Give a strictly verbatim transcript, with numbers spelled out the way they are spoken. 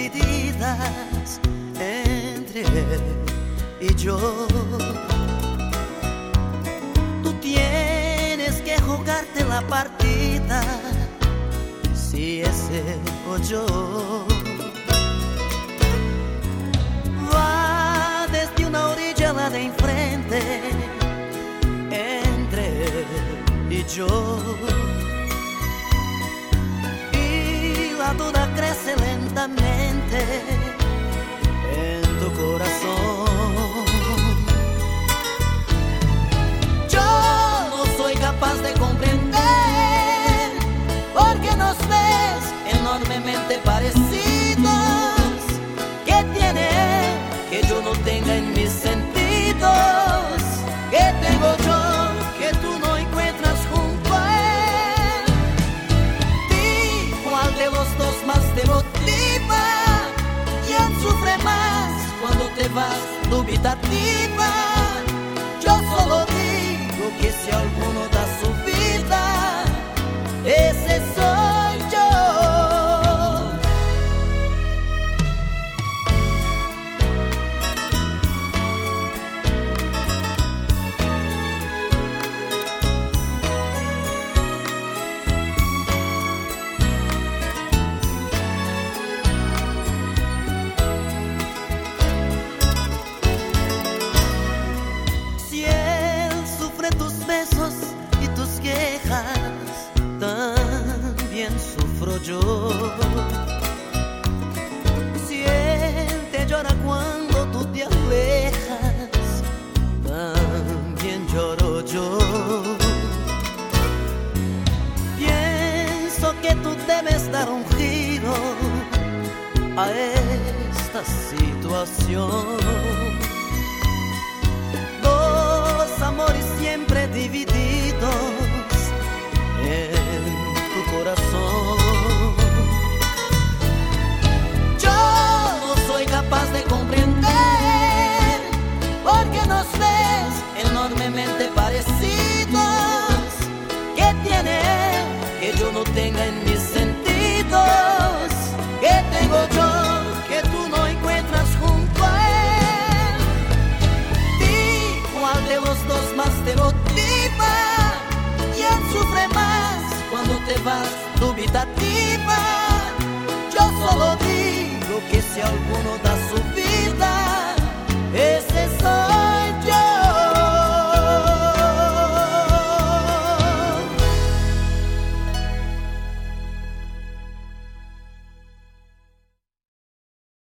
divididas entre él y yo. Tú tienes que jugarte la partida, si es él o yo. Va desde una orilla a la de enfrente, entre él y yo. La duda crece lentamente en tu corazón. Yo no soy capaz de comprender por qué nos ves enormemente parecidos. ¿Qué tiene que yo no tenga en mis sentidos? ¿Qué tengo yo que tú no encuentras junto a él? Di cuál de los dos más te motiva, quién sufre más cuando te vas dubitativa. Yo solo digo que si alguno da su vida, ese soy yo. Y tus quejas, también sufro yo. Si él te llora cuando tú te alejas, también lloro yo. Pienso que tú debes dar un giro a esta situación. Amores siempre divididos en tu corazón. Yo no soy capaz de comprender por qué nos ves enormemente parecidos. ¿Qué tiene que yo no tenga en mis sentidos? ¿Qué tengo yo que tú no encuentras junto a él? Di cuál de los dos más te motiva, quién sufre más cuando te vas dubitativa. Yo solo digo que si alguno da su vida,